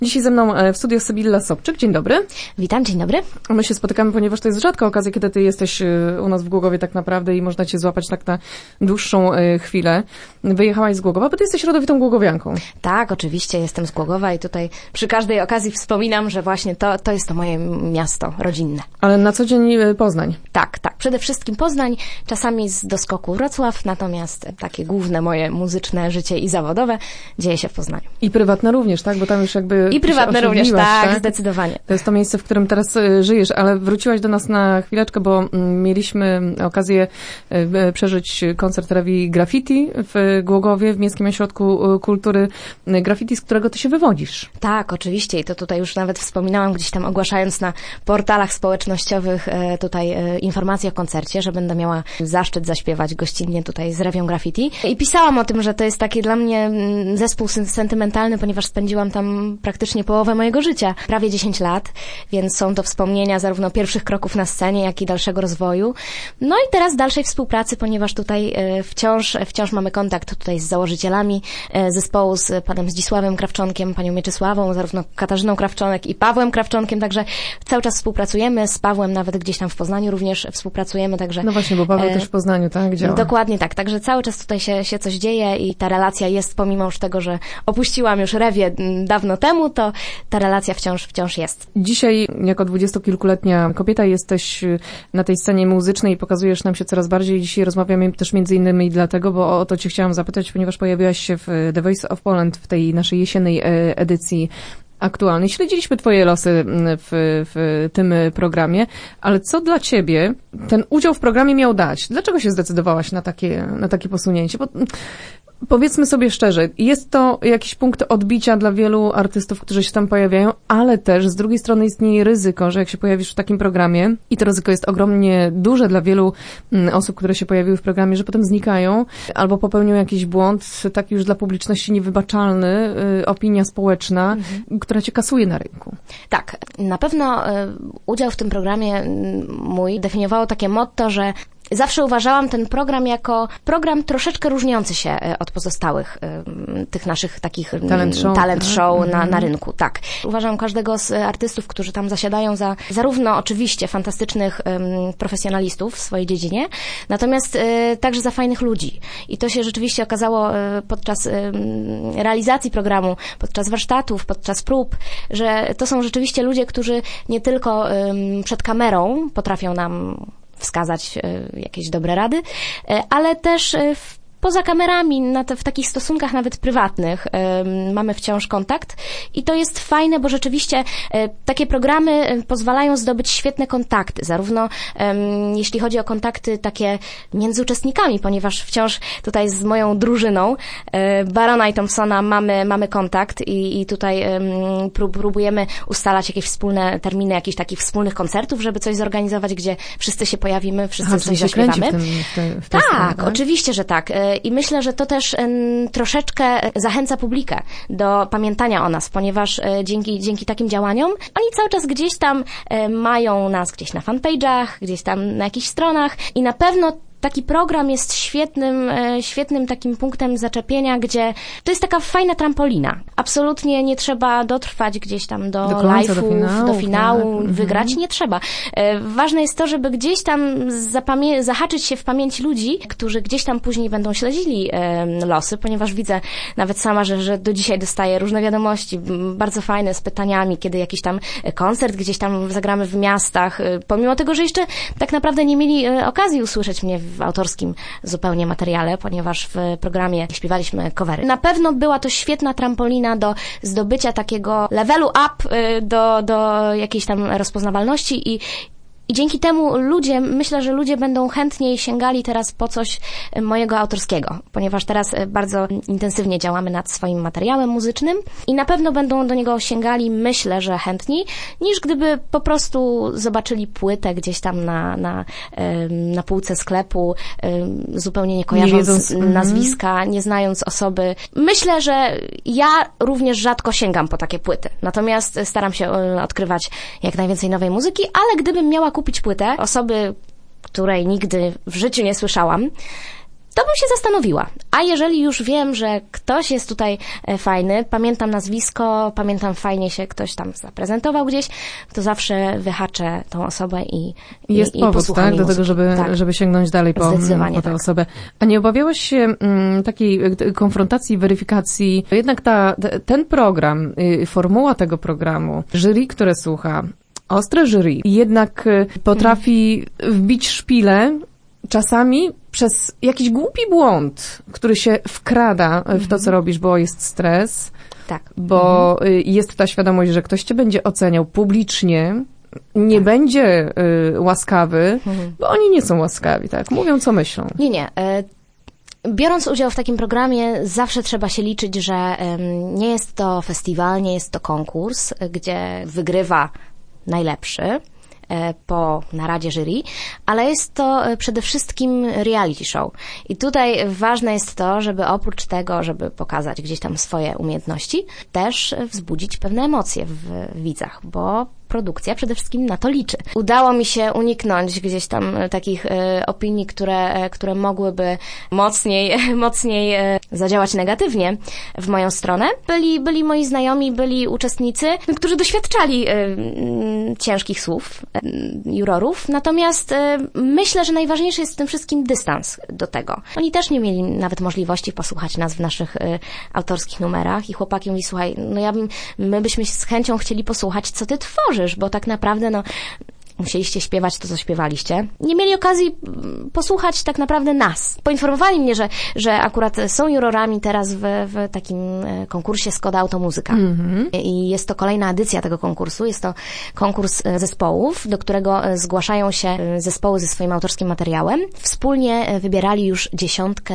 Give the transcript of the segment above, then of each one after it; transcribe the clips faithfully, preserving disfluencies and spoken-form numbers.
Dzisiaj ze mną w studiu Sybilla Sobczyk. Dzień dobry. Witam, dzień dobry. My się spotykamy, ponieważ to jest rzadka okazja, kiedy ty jesteś u nas w Głogowie tak naprawdę i można cię złapać tak na dłuższą chwilę. Wyjechałaś z Głogowa, bo ty jesteś rodowitą głogowianką. Tak, oczywiście, jestem z Głogowa i tutaj przy każdej okazji wspominam, że właśnie to, to jest to moje miasto rodzinne. Ale na co dzień Poznań? Tak, tak. Przede wszystkim Poznań, czasami z doskoku Wrocław, natomiast takie główne moje muzyczne życie i zawodowe dzieje się w Poznaniu. I prywatne również, tak? Bo tam już jakby I prywatne również, tak, tak, zdecydowanie. To jest to miejsce, w którym teraz żyjesz, ale wróciłaś do nas na chwileczkę, bo mieliśmy okazję przeżyć koncert Rewi Graffiti w Głogowie, w Miejskim Ośrodku Kultury Graffiti, z którego ty się wywodzisz. Tak, oczywiście i to tutaj już nawet wspominałam gdzieś tam ogłaszając na portalach społecznościowych tutaj informacje o koncercie, że będę miała zaszczyt zaśpiewać gościnnie tutaj z Rewią Graffiti. I pisałam o tym, że to jest taki dla mnie zespół sentymentalny, ponieważ spędziłam tam praktycznie połowę mojego życia, prawie dziesięć lat, więc są to wspomnienia zarówno pierwszych kroków na scenie, jak i dalszego rozwoju. No i teraz dalszej współpracy, ponieważ tutaj wciąż, wciąż mamy kontakt tutaj z założycielami zespołu, z panem Zdzisławem Krawczonkiem, panią Mieczysławą, zarówno Katarzyną Krawczonek i Pawłem Krawczonkiem, także cały czas współpracujemy, z Pawłem nawet gdzieś tam w Poznaniu również współpracujemy, także... No właśnie, bo Paweł e... też w Poznaniu, tak, działa. Dokładnie tak, także cały czas tutaj się, się coś dzieje i ta relacja jest, pomimo już tego, że opuściłam już Rewię dawno temu, to ta relacja wciąż, wciąż jest. Dzisiaj, jako dwudziestokilkuletnia kobieta, jesteś na tej scenie muzycznej i pokazujesz nam się coraz bardziej. Dzisiaj rozmawiamy też między innymi dlatego, bo o to cię chciałam zapytać, ponieważ pojawiłaś się w The Voice of Poland w tej naszej jesiennej edycji aktualnej. Śledziliśmy twoje losy w, w tym programie, ale co dla ciebie ten udział w programie miał dać? Dlaczego się zdecydowałaś na takie, na takie posunięcie? Bo powiedzmy sobie szczerze, jest to jakiś punkt odbicia dla wielu artystów, którzy się tam pojawiają, ale też z drugiej strony istnieje ryzyko, że jak się pojawisz w takim programie i to ryzyko jest ogromnie duże dla wielu osób, które się pojawiły w programie, że potem znikają albo popełnią jakiś błąd, taki już dla publiczności niewybaczalny, opinia społeczna, mhm. która cię kasuje na rynku. Tak, na pewno udział w tym programie mój definiowało takie motto, że zawsze uważałam ten program jako program troszeczkę różniący się od pozostałych tych naszych takich talent show, talent show tak? na, na rynku. Tak. Uważam każdego z artystów, którzy tam zasiadają za zarówno oczywiście fantastycznych um, profesjonalistów w swojej dziedzinie, natomiast e, także za fajnych ludzi. I to się rzeczywiście okazało e, podczas e, realizacji programu, podczas warsztatów, podczas prób, że to są rzeczywiście ludzie, którzy nie tylko e, przed kamerą potrafią nam wskazać jakieś dobre rady, ale też w poza kamerami, na te, w takich stosunkach nawet prywatnych um, mamy wciąż kontakt i to jest fajne, bo rzeczywiście um, takie programy um, pozwalają zdobyć świetne kontakty, zarówno um, jeśli chodzi o kontakty takie między uczestnikami, ponieważ wciąż tutaj z moją drużyną um, Barona i Thompsona mamy, mamy kontakt i, i tutaj um, prób, próbujemy ustalać jakieś wspólne terminy, jakichś takich wspólnych koncertów, żeby coś zorganizować, gdzie wszyscy się pojawimy, wszyscy Aha, coś zaśpiewamy. W tym, w te, w tak, sprawie, tak, oczywiście, że tak. I myślę, że to też um, troszeczkę zachęca publikę do pamiętania o nas, ponieważ e, dzięki, dzięki takim działaniom oni cały czas gdzieś tam e, mają nas gdzieś na fanpage'ach, gdzieś tam na jakichś stronach i na pewno taki program jest świetnym, świetnym takim punktem zaczepienia, gdzie to jest taka fajna trampolina. Absolutnie nie trzeba dotrwać gdzieś tam do, do live'ów, do finału, do finału tak. wygrać mhm. nie trzeba. Ważne jest to, żeby gdzieś tam zapamię- zahaczyć się w pamięci ludzi, którzy gdzieś tam później będą śledzili losy, ponieważ widzę nawet sama, że, że do dzisiaj dostaję różne wiadomości, bardzo fajne, z pytaniami, kiedy jakiś tam koncert gdzieś tam zagramy w miastach, pomimo tego, że jeszcze tak naprawdę nie mieli okazji usłyszeć mnie w w autorskim zupełnie materiale, ponieważ w programie śpiewaliśmy covery. Na pewno była to świetna trampolina do zdobycia takiego levelu up do, do jakiejś tam rozpoznawalności i I dzięki temu ludzie, myślę, że ludzie będą chętniej sięgali teraz po coś mojego autorskiego, ponieważ teraz bardzo intensywnie działamy nad swoim materiałem muzycznym i na pewno będą do niego sięgali, myślę, że chętniej, niż gdyby po prostu zobaczyli płytę gdzieś tam na, na, na półce sklepu, zupełnie nie kojarząc nie nazwiska, nie znając osoby. Myślę, że ja również rzadko sięgam po takie płyty, natomiast staram się odkrywać jak najwięcej nowej muzyki, ale gdybym miała kupić płytę osoby, której nigdy w życiu nie słyszałam, to bym się zastanowiła. A jeżeli już wiem, że ktoś jest tutaj fajny, pamiętam nazwisko, pamiętam fajnie się ktoś tam zaprezentował gdzieś, to zawsze wyhaczę tą osobę i, i Jest i powód, tak, do tego, żeby, tak. żeby sięgnąć dalej po, po tę tak. osobę. A nie obawiałaś się m, takiej konfrontacji, weryfikacji? Jednak ta, ten program, y, formuła tego programu, jury, które słucha, ostre jury, jednak potrafi wbić szpilę czasami przez jakiś głupi błąd, który się wkrada w to, co robisz, bo jest stres, tak. bo mhm. jest ta świadomość, że ktoś cię będzie oceniał publicznie, nie tak. będzie y, łaskawy, mhm. bo oni nie są łaskawi, tak? Mówią, co myślą. Nie, nie. Biorąc udział w takim programie, zawsze trzeba się liczyć, że nie jest to festiwal, nie jest to konkurs, gdzie wygrywa najlepszy po naradzie jury, ale jest to przede wszystkim reality show. I tutaj ważne jest to, żeby oprócz tego, żeby pokazać gdzieś tam swoje umiejętności, też wzbudzić pewne emocje w widzach, bo produkcja przede wszystkim na to liczy. Udało mi się uniknąć gdzieś tam takich e, opinii, które, e, które mogłyby mocniej, mocniej e, zadziałać negatywnie w moją stronę. Byli, byli moi znajomi, byli uczestnicy, którzy doświadczali e, m, ciężkich słów e, jurorów, natomiast e, myślę, że najważniejszy jest w tym wszystkim dystans do tego. Oni też nie mieli nawet możliwości posłuchać nas w naszych e, autorskich numerach i chłopaki mówi, słuchaj, no ja bym, my byśmy z chęcią chcieli posłuchać, co ty tworzysz, bo tak naprawdę, no, musieliście śpiewać to, co śpiewaliście. Nie mieli okazji posłuchać tak naprawdę nas. Poinformowali mnie, że, że akurat są jurorami teraz w, w takim konkursie Skoda Automuzyka. Mm-hmm. I jest to kolejna edycja tego konkursu. Jest to konkurs zespołów, do którego zgłaszają się zespoły ze swoim autorskim materiałem. Wspólnie wybierali już dziesiątkę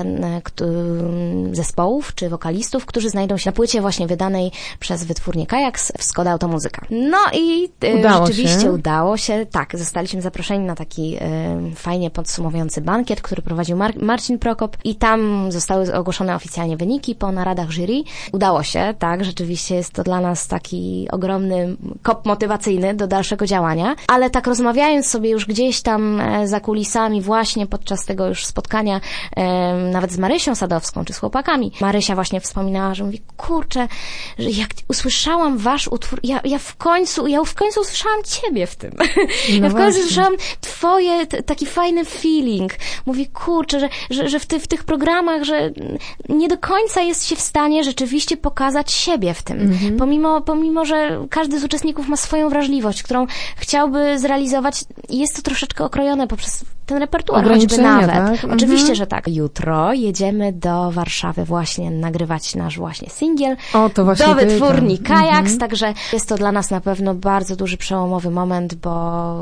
zespołów czy wokalistów, którzy znajdą się na płycie właśnie wydanej przez wytwórnię Kajaks w Skoda Automuzyka. No i udało rzeczywiście się. udało się. Tak, zostaliśmy zaproszeni na taki y, fajnie podsumowujący bankiet, który prowadził Mar- Marcin Prokop i tam zostały ogłoszone oficjalnie wyniki po naradach jury. Udało się, tak, rzeczywiście jest to dla nas taki ogromny kop motywacyjny do dalszego działania, ale tak rozmawiając sobie już gdzieś tam e, za kulisami właśnie podczas tego już spotkania e, nawet z Marysią Sadowską czy z chłopakami, Marysia właśnie wspominała, że mówi, kurczę, że jak usłyszałam wasz utwór, ja, ja w końcu, ja w końcu usłyszałam ciebie w tym. No ja w końcu słyszałam twoje, t- taki fajny feeling. Mówi, kurczę, że, że, że w, ty, w tych programach, że nie do końca jest się w stanie rzeczywiście pokazać siebie w tym. Mm-hmm. Pomimo, pomimo, że każdy z uczestników ma swoją wrażliwość, którą chciałby zrealizować, jest to troszeczkę okrojone poprzez ten repertuar, choćby nawet. Tak? Oczywiście, mm-hmm. że tak. Jutro jedziemy do Warszawy właśnie nagrywać nasz właśnie singiel o, to właśnie do wytwórni ty, Kajaks, mm-hmm. także jest to dla nas na pewno bardzo duży przełomowy moment, bo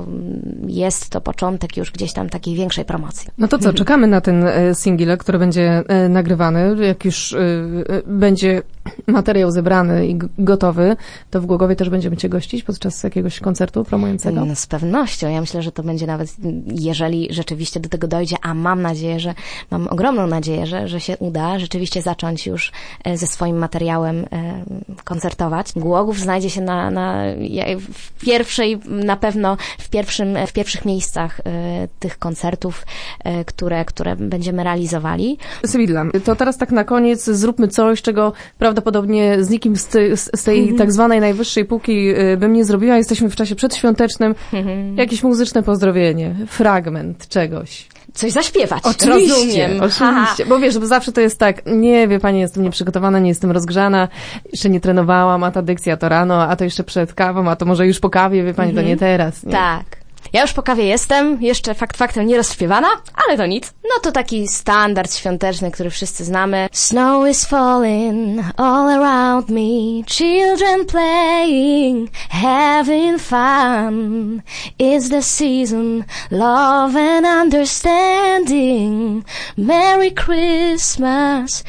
jest to początek już gdzieś tam takiej większej promocji. No to co, czekamy na ten singiel, który będzie nagrywany. Jak już będzie materiał zebrany i gotowy, to w Głogowie też będziemy cię gościć podczas jakiegoś koncertu promującego? No, z pewnością. Ja myślę, że to będzie nawet, jeżeli rzeczywiście do tego dojdzie, a mam nadzieję, że mam ogromną nadzieję, że, że się uda rzeczywiście zacząć już ze swoim materiałem koncertować. Głogów znajdzie się na, na w pierwszej, na pewno w pierwszym, w pierwszych miejscach tych koncertów, które, które będziemy realizowali. Sybilla, to teraz tak na koniec zróbmy coś, czego prawdopodobnie z nikim z, ty, z tej mm-hmm. tak zwanej najwyższej półki bym nie zrobiła. Jesteśmy w czasie przedświątecznym. Mm-hmm. Jakieś muzyczne pozdrowienie, fragment czegoś. Coś zaśpiewać. Oczywiście, rozumiem. Oczywiście, Aha. bo wiesz, bo zawsze to jest tak, nie, wie pani, jestem nieprzygotowana, nie jestem rozgrzana, jeszcze nie trenowałam, a ta dykcja to rano, a to jeszcze przed kawą, a to może już po kawie, wie pani, mm-hmm. to nie teraz. Nie? Tak. Ja już po kawie jestem, jeszcze fakt faktem nie rozśpiewana, ale to nic. No to taki standard świąteczny, który wszyscy znamy. Snow is falling all around me, children playing, having fun. It's the season, love and understanding. Merry Christmas,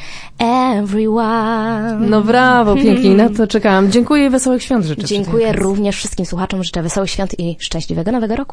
everyone. No brawo, pięknie, na to czekałam. Dziękuję i wesołych świąt życzę. Dziękuję również wszystkim słuchaczom, życzę wesołych świąt i szczęśliwego nowego roku.